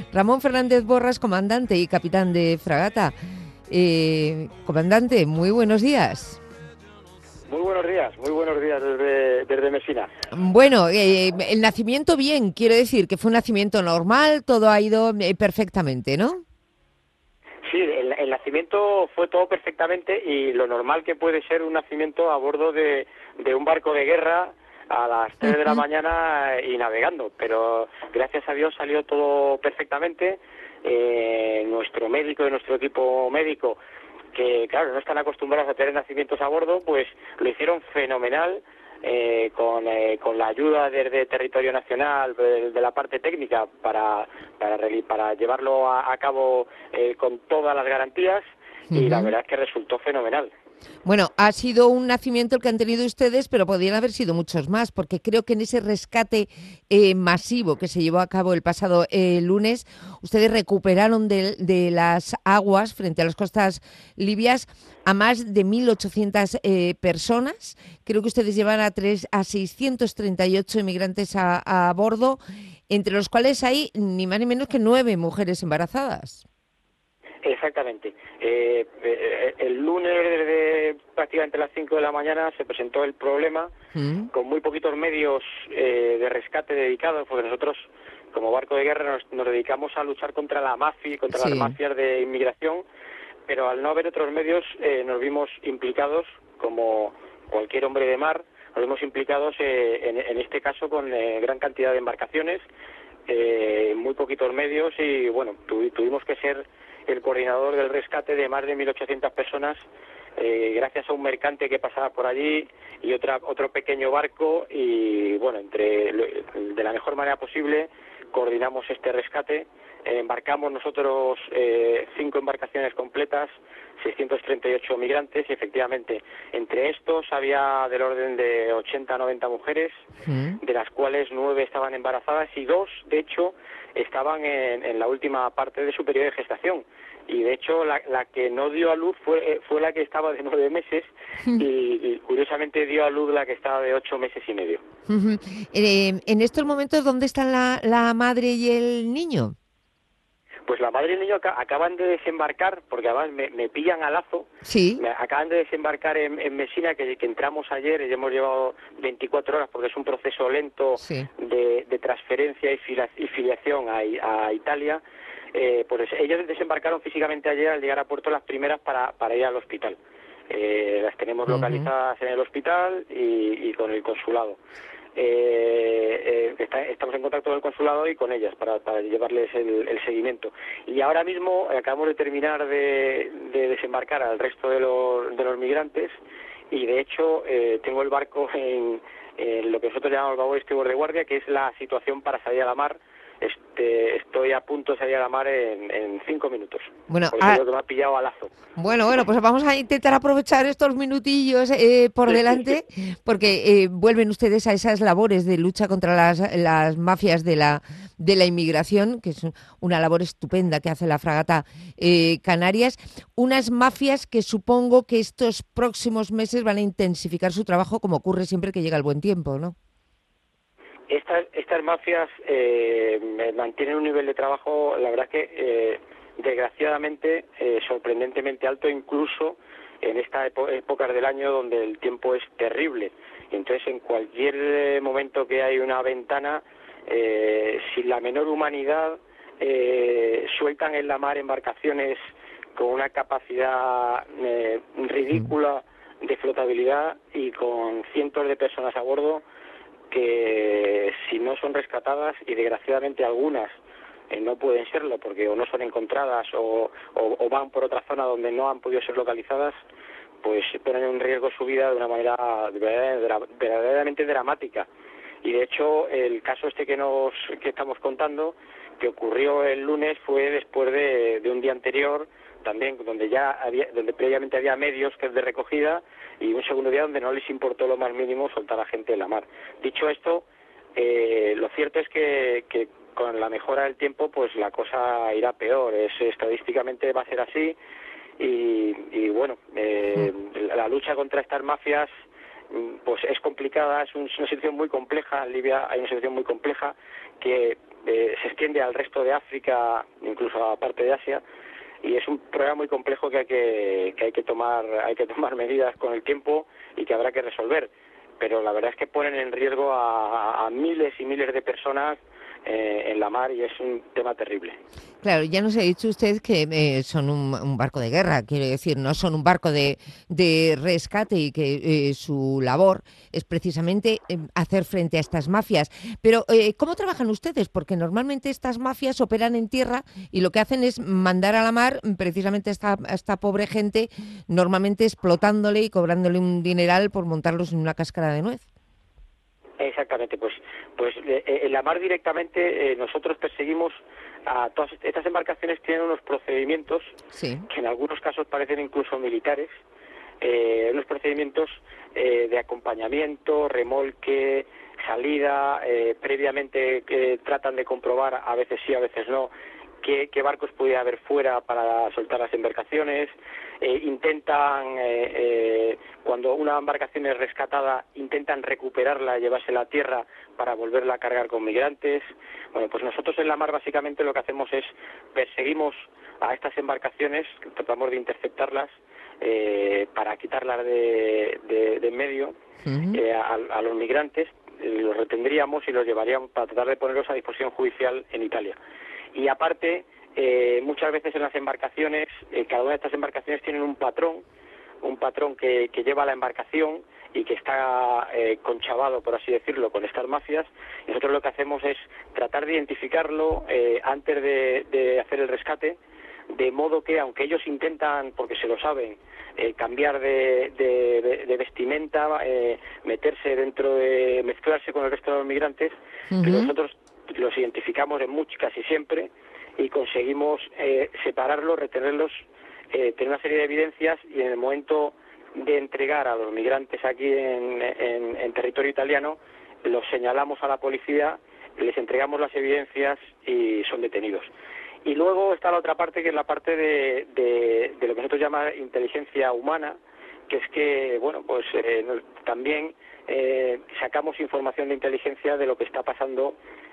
Ramón Fernández Borras, comandante y capitán de fragata. Comandante, muy buenos días. Muy buenos días desde Messina. Bueno, el nacimiento bien, quiero decir que fue un nacimiento normal, todo ha ido perfectamente, ¿no? Sí, el nacimiento fue todo perfectamente y lo normal que puede ser un nacimiento a bordo de un barco de guerra a las 3 de la mañana y navegando, pero gracias a Dios salió todo perfectamente. Nuestro médico y nuestro equipo médico, que claro, no están acostumbrados a tener nacimientos a bordo, pues lo hicieron fenomenal. Con la ayuda desde territorio nacional, de la parte técnica, para llevarlo a cabo con todas las garantías, y la verdad es que resultó fenomenal. Bueno, ha sido un nacimiento el que han tenido ustedes, pero podrían haber sido muchos más, porque creo que en ese rescate masivo que se llevó a cabo el pasado lunes, ustedes recuperaron de las aguas frente a las costas libias a más de 1.800 personas. Creo que ustedes llevan a 638 inmigrantes a bordo, entre los cuales hay ni más ni menos que 9 mujeres embarazadas. Exactamente. El lunes, desde prácticamente las 5 de la mañana, se presentó el problema, con muy poquitos medios de rescate dedicados, porque nosotros, como barco de guerra, nos dedicamos a luchar contra la mafia, contra las mafias de inmigración, pero al no haber otros medios, nos vimos implicados, como cualquier hombre de mar, nos vimos implicados en este caso con gran cantidad de embarcaciones, muy poquitos medios, y bueno, tuvimos que ser el coordinador del rescate de más de 1.800 personas, gracias a un mercante que pasaba por allí y otro pequeño barco, y bueno, de la mejor manera posible coordinamos este rescate. Embarcamos nosotros 5 embarcaciones completas, 638 migrantes, y efectivamente entre estos había del orden de 80 a 90 mujeres, de las cuales 9 estaban embarazadas y 2, de hecho, estaban en la última parte de su periodo de gestación. Y de hecho la que no dio a luz fue la que estaba de 9 meses y curiosamente dio a luz la que estaba de 8 meses y medio. En estos momentos, ¿dónde están la madre y el niño? Pues la madre y el niño acaban de desembarcar, porque además me pillan a lazo. Sí. Acaban de desembarcar en Messina, que entramos ayer y hemos llevado 24 horas, porque es un proceso lento de transferencia y filiación a Italia. Pues ellos desembarcaron físicamente ayer al llegar a puerto, las primeras para ir al hospital. Las tenemos localizadas en el hospital y con el consulado. Estamos en contacto con el consulado y con ellas para llevarles el seguimiento. Y ahora mismo acabamos de terminar de desembarcar al resto de los migrantes, y de hecho tengo el barco en lo que nosotros llamamos babor y estribor de guardia, que es la situación para salir a la mar. Estoy a punto de salir a la mar en 5 minutos. Bueno, Por eso digo que me ha pillado a lazo. Bueno, pues vamos a intentar aprovechar estos minutillos por delante, porque vuelven ustedes a esas labores de lucha contra las mafias de la inmigración, que es una labor estupenda que hace la fragata Canarias. Unas mafias que supongo que estos próximos meses van a intensificar su trabajo, como ocurre siempre que llega el buen tiempo, ¿no? Estas mafias mantienen un nivel de trabajo, la verdad que desgraciadamente sorprendentemente alto, incluso en estas épocas del año donde el tiempo es terrible. Y entonces en cualquier momento que hay una ventana, sin la menor humanidad, sueltan en la mar embarcaciones con una capacidad ridícula de flotabilidad y con cientos de personas a bordo, que si no son rescatadas, y desgraciadamente algunas no pueden serlo porque o no son encontradas o van por otra zona donde no han podido ser localizadas, pues ponen en riesgo su vida de una manera verdaderamente dramática. Y de hecho el caso este que estamos contando, que ocurrió el lunes, fue después de un día anterior también, donde previamente había medios que es de recogida, y un segundo día donde no les importó lo más mínimo soltar a gente en la mar. Dicho esto, lo cierto es que con la mejora del tiempo pues la cosa irá peor. Estadísticamente va a ser así, y bueno, la lucha contra estas mafias pues es complicada, es una situación muy compleja. En Libia hay una situación muy compleja que se extiende al resto de África, incluso a parte de Asia, y es un problema muy complejo que hay que tomar medidas con el tiempo y que habrá que resolver. Pero la verdad es que ponen en riesgo a miles y miles de personas en la mar, y es un tema terrible. Claro, ya nos ha dicho usted que son un barco de guerra, quiero decir, no son un barco de rescate, y que su labor es precisamente hacer frente a estas mafias. Pero, ¿cómo trabajan ustedes? Porque normalmente estas mafias operan en tierra y lo que hacen es mandar a la mar precisamente a esta pobre gente, normalmente explotándole y cobrándole un dineral por montarlos en una cáscara de nuez. Exactamente, pues en la mar directamente nosotros perseguimos a todas estas embarcaciones. Tienen unos procedimientos, sí, que en algunos casos parecen incluso militares, unos procedimientos de acompañamiento, remolque, salida, previamente tratan de comprobar, a veces sí, a veces no, qué barcos pudiera haber fuera para soltar las embarcaciones. Intentan, cuando una embarcación es rescatada, intentan recuperarla, llevársela a tierra para volverla a cargar con migrantes. Bueno, pues nosotros en la mar básicamente lo que hacemos es perseguimos a estas embarcaciones, tratamos de interceptarlas para quitarlas de en medio, a los migrantes. Los retendríamos y los llevaríamos para tratar de ponerlos a disposición judicial en Italia. Y aparte, muchas veces en las embarcaciones, cada una de estas embarcaciones tienen un patrón que lleva la embarcación y que está conchavado, por así decirlo, con estas mafias. Y nosotros lo que hacemos es tratar de identificarlo antes de hacer el rescate, de modo que, aunque ellos intentan, porque se lo saben, cambiar de vestimenta, meterse mezclarse con el resto de los migrantes, nosotros los identificamos casi siempre, y conseguimos separarlos, retenerlos, tener una serie de evidencias, y en el momento de entregar a los migrantes aquí en territorio italiano, los señalamos a la policía, les entregamos las evidencias y son detenidos. Y luego está la otra parte, que es la parte de lo que nosotros llamamos inteligencia humana, que es que, bueno, pues también sacamos información de inteligencia de lo que está pasando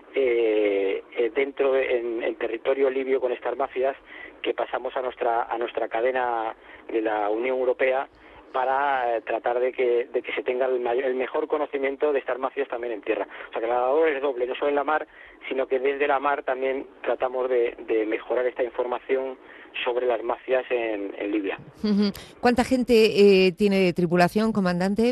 en territorio libio con estas mafias, que pasamos a nuestra cadena de la Unión Europea, para tratar de que se tenga el mejor conocimiento de estas mafias también en tierra. O sea, que la labor es doble, no solo en la mar, sino que desde la mar también tratamos de mejorar esta información sobre las mafias en Libia. ¿Cuánta gente tiene de tripulación, comandante?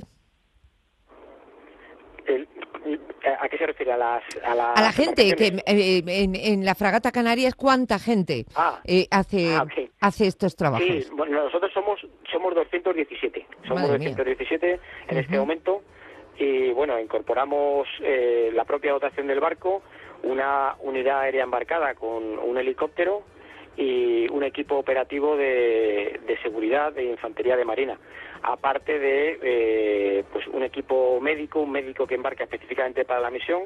¿A qué se refiere? A la gente que en la fragata Canarias, ¿cuánta gente hace estos trabajos? Sí, bueno, nosotros somos 217. Somos 217 en este momento, y bueno, incorporamos la propia dotación del barco, una unidad aérea embarcada con un helicóptero y un equipo operativo de seguridad de infantería de marina, aparte de pues un equipo médico, un médico que embarca específicamente para la misión,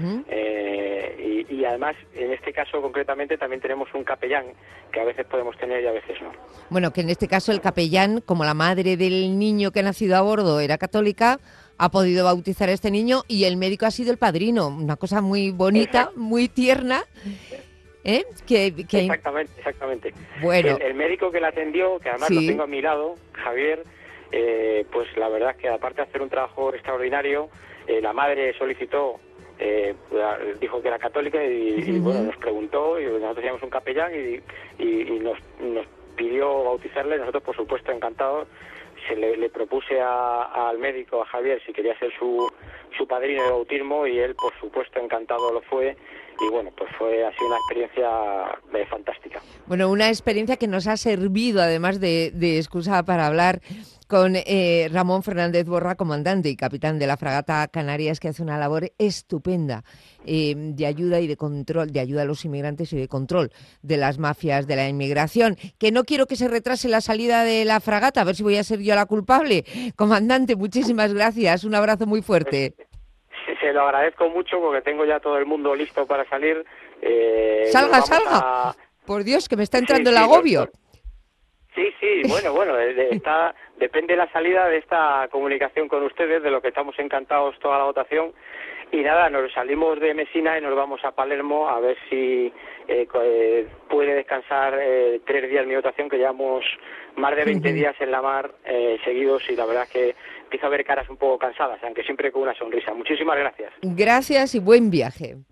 y además en este caso concretamente también tenemos un capellán, que a veces podemos tener y a veces no. Bueno, que en este caso el capellán, como la madre del niño que ha nacido a bordo era católica, ha podido bautizar a este niño, y el médico ha sido el padrino, una cosa muy bonita, muy tierna. Exactamente. Bueno, el médico que la atendió, que además lo tengo a mi lado, Javier, pues la verdad es que aparte de hacer un trabajo extraordinario, la madre solicitó, dijo que era católica, y bueno, nos preguntó, y nosotros teníamos un capellán, y nos pidió bautizarle. Nosotros, por supuesto, encantados. Le propuse al médico, a Javier, si quería ser su padrino de bautismo, y él, por supuesto, encantado lo fue. Y bueno, pues ha sido una experiencia fantástica. Bueno, una experiencia que nos ha servido, además de excusa para hablar con Ramón Fernández Borra, comandante y capitán de la fragata Canarias, que hace una labor estupenda de ayuda y de control, de ayuda a los inmigrantes y de control de las mafias de la inmigración. Que no quiero que se retrase la salida de la fragata, a ver si voy a ser yo la culpable. Comandante, muchísimas gracias, un abrazo muy fuerte. Se lo agradezco mucho, porque tengo ya todo el mundo listo para salir. Salga. Por Dios, que me está entrando el agobio. Sí, bueno, depende de la salida de esta comunicación con ustedes, de lo que estamos encantados toda la votación. Y nada, nos salimos de Mesina y nos vamos a Palermo a ver si puede descansar 3 días mi dotación, que llevamos más de 20 días en la mar seguidos, y la verdad es que empiezo a ver caras un poco cansadas, aunque siempre con una sonrisa. Muchísimas gracias. Gracias y buen viaje.